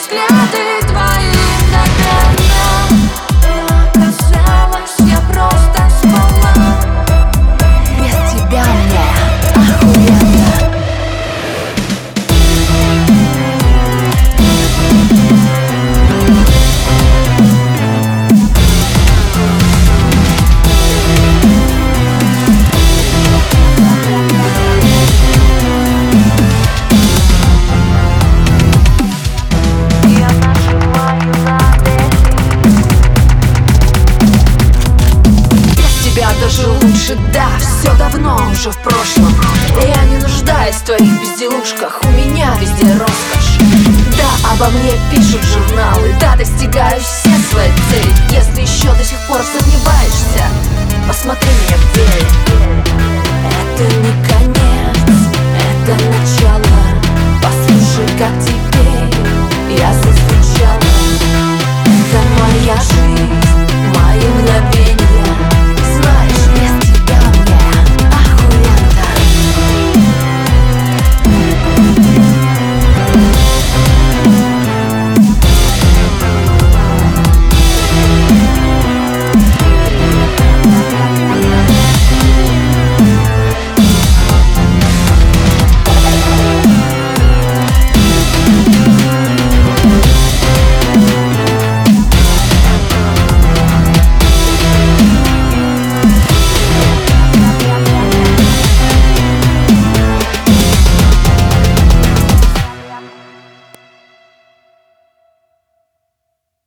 взгляды твои мгновенно. Но казалось, я просто спала. Без тебя мне охуенно. Даже лучше, да, все давно уже в прошлом. Я не нуждаюсь в твоих безделушках, у меня везде роскошь. Да, обо мне пишут журналы, да, достигаю все свои цели. Если еще до сих пор сомневаешься, посмотри меня в деле. Это не конец, это начало. Послушай, как теперь я